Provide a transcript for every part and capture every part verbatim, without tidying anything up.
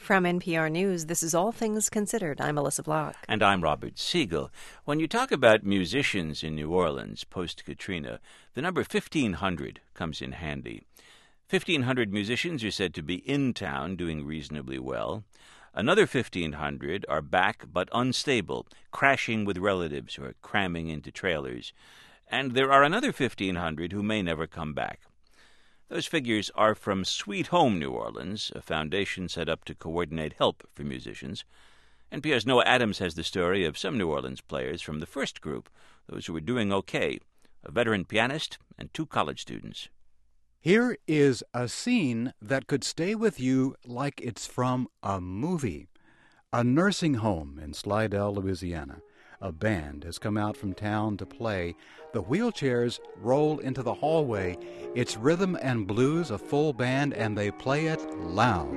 From N P R News, this is All Things Considered. I'm Melissa Block. And I'm Robert Siegel. When you talk about musicians in New Orleans post-Katrina, the number fifteen hundred comes in handy. fifteen hundred musicians are said to be in town doing reasonably well. Another fifteen hundred are back but unstable, crashing with relatives or cramming into trailers. And there are another fifteen hundred who may never come back. Those figures are from Sweet Home New Orleans, a foundation set up to coordinate help for musicians. N P R's Noah Adams has the story of some New Orleans players from the first group, those who were doing okay, a veteran pianist and two college students. Here is a scene that could stay with you like it's from a movie. A nursing home in Slidell, Louisiana. A band has come out from town to play. The wheelchairs roll into the hallway. It's rhythm and blues, a full band, and they play it loud.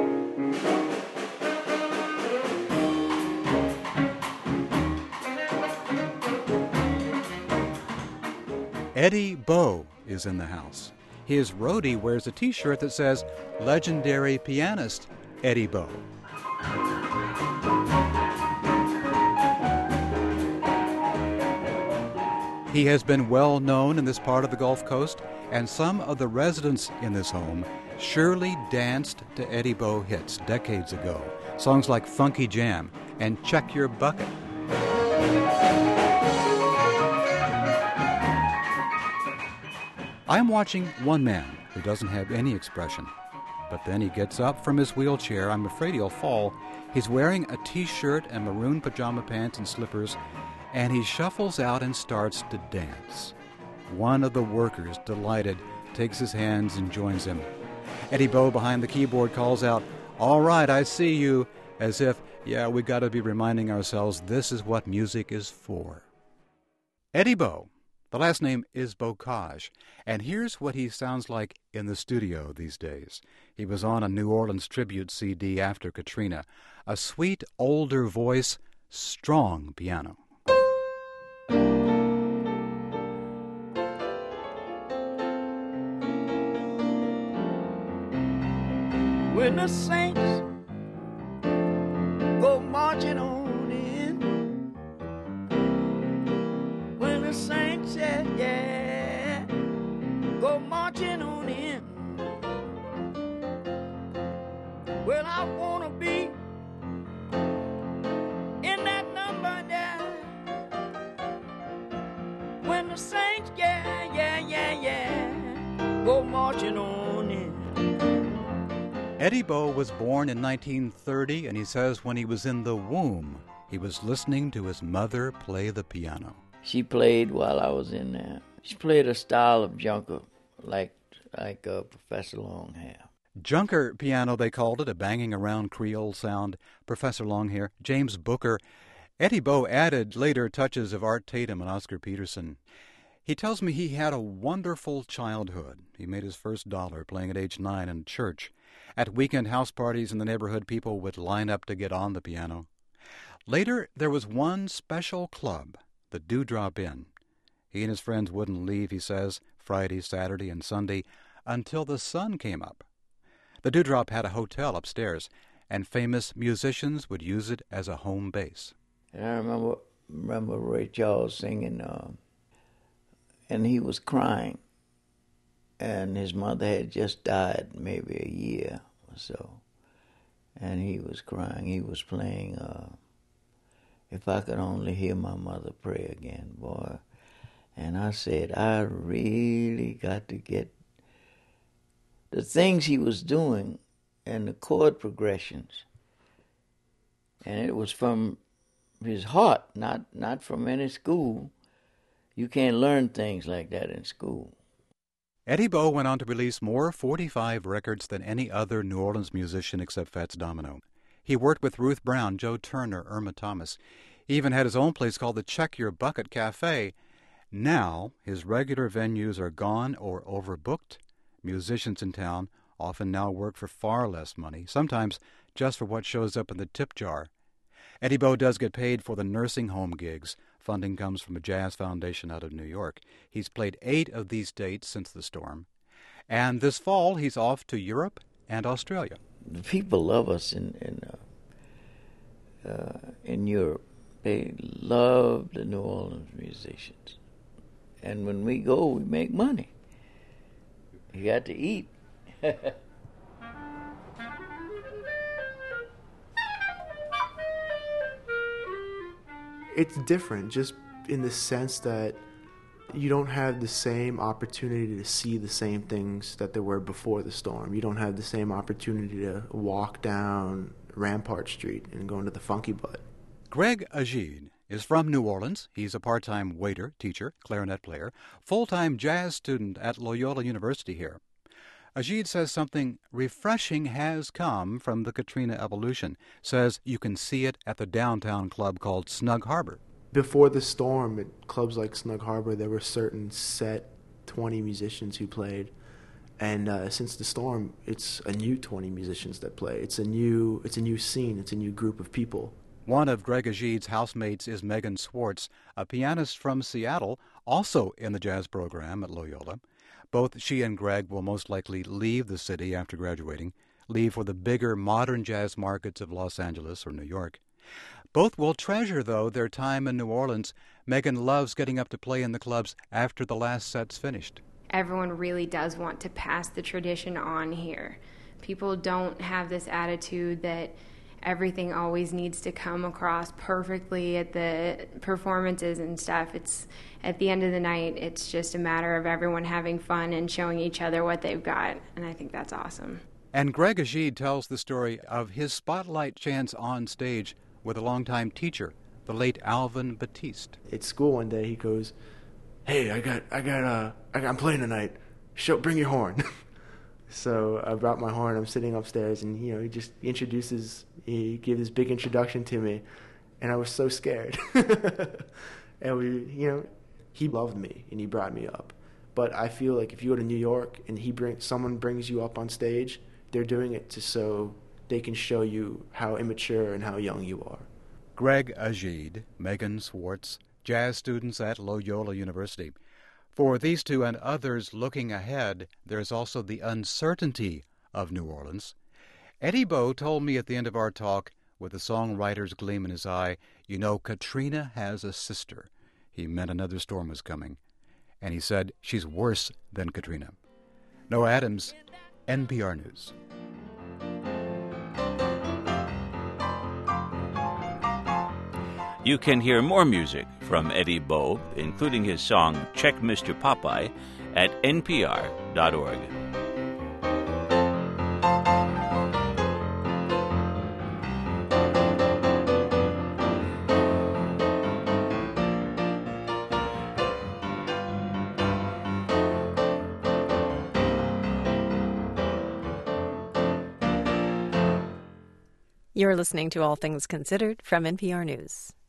Eddie Bo is in the house. His roadie wears a T-shirt that says, "Legendary Pianist Eddie Bo." He has been well known in this part of the Gulf Coast, and some of the residents in this home surely danced to Eddie Bo hits decades ago. Songs like Funky Jam and Check Your Bucket. I'm watching one man who doesn't have any expression, but then he gets up from his wheelchair. I'm afraid he'll fall. He's wearing a T-shirt and maroon pajama pants and slippers, and he shuffles out and starts to dance. One of the workers, delighted, takes his hands and joins him. Eddie Bo behind the keyboard calls out, "All right, I see you," as if, yeah, we got to be reminding ourselves this is what music is for. Eddie Bo, the last name is Bocage, and here's what he sounds like in the studio these days. He was on a New Orleans tribute C D after Katrina. A sweet, older voice, strong piano. When the saints go marching on in, when the saints, yeah, yeah, go marching on in, well, I want to be in that number there. When the saints, yeah, yeah, yeah, yeah, go marching on in. Eddie Bo was born in nineteen thirty, and he says when he was in the womb, he was listening to his mother play the piano. She played while I was in there. She played a style of junker, like like uh, Professor Longhair. Junker piano, they called it, a banging around Creole sound. Professor Longhair, James Booker. Eddie Bo added later touches of Art Tatum and Oscar Peterson. He tells me he had a wonderful childhood. He made his first dollar playing at age nine in church. At weekend house parties in the neighborhood, people would line up to get on the piano. Later, there was one special club, the Dewdrop Inn. He and his friends wouldn't leave, he says, Friday, Saturday, and Sunday, until the sun came up. The Dewdrop had a hotel upstairs, and famous musicians would use it as a home base. And I remember remember Ray Charles singing, uh, and he was crying. And his mother had just died maybe a year or so. And he was crying. He was playing, uh, If I Could Only Hear My Mother Pray Again, boy. And I said, I really got to get the things he was doing and the chord progressions. And it was from his heart, not, not from any school. You can't learn things like that in school. Eddie Bo went on to release more forty-five records than any other New Orleans musician except Fats Domino. He worked with Ruth Brown, Joe Turner, Irma Thomas. He even had his own place called the Check Your Bucket Cafe. Now, his regular venues are gone or overbooked. Musicians in town often now work for far less money, sometimes just for what shows up in the tip jar. Eddie Bo does get paid for the nursing home gigs. Funding comes from a jazz foundation out of New York. He's played eight of these dates since the storm. And this fall, he's off to Europe and Australia. the people love us in in uh, uh, in Europe. They love the New Orleans musicians, and when we go, we make money. You got to eat. It's different, just in the sense that you don't have the same opportunity to see the same things that there were before the storm. You don't have the same opportunity to walk down Rampart Street and go into the Funky Butt. Greg Agide is from New Orleans. He's a part-time waiter, teacher, clarinet player, full-time jazz student at Loyola University here. Agide says something refreshing has come from the Katrina evolution. Says you can see it at the downtown club called Snug Harbor. Before the storm, at clubs like Snug Harbor, there were certain set twenty musicians who played. And uh, since the storm, it's a new twenty musicians that play. It's a new, it's a new scene. It's a new group of people. One of Greg Agide's housemates is Megan Swartz, a pianist from Seattle, also in the jazz program at Loyola. Both she and Greg will most likely leave the city after graduating, leave for the bigger modern jazz markets of Los Angeles or New York. Both will treasure, though, their time in New Orleans. Megan loves getting up to play in the clubs after the last set's finished. Everyone really does want to pass the tradition on here. People don't have this attitude that everything always needs to come across perfectly at the performances and stuff. It's at the end of the night, it's just a matter of everyone having fun and showing each other what they've got, and I think that's awesome. And Greg Agide tells the story of his spotlight chance on stage with a longtime teacher, the late Alvin Batiste. At school one day, he goes, "Hey, I got, I got, uh, I got, I'm playing tonight. Show, bring your horn." So I brought my horn. I'm sitting upstairs, and you know, he just introduces, he gave this big introduction to me, and I was so scared. And we, you know, he loved me and he brought me up. But I feel like if you go to New York and he bring someone brings you up on stage, they're doing it to so they can show you how immature and how young you are. Greg Agide, Megan Swartz, jazz students at Loyola University. For these two and others looking ahead, there's also the uncertainty of New Orleans. Eddie Bo told me at the end of our talk, with a songwriter's gleam in his eye, you know, Katrina has a sister. He meant another storm was coming. And he said she's worse than Katrina. Noah Adams, N P R News. You can hear more music from Eddie Bo, including his song Check Mister Popeye, at N P R dot org. You're listening to All Things Considered from N P R News.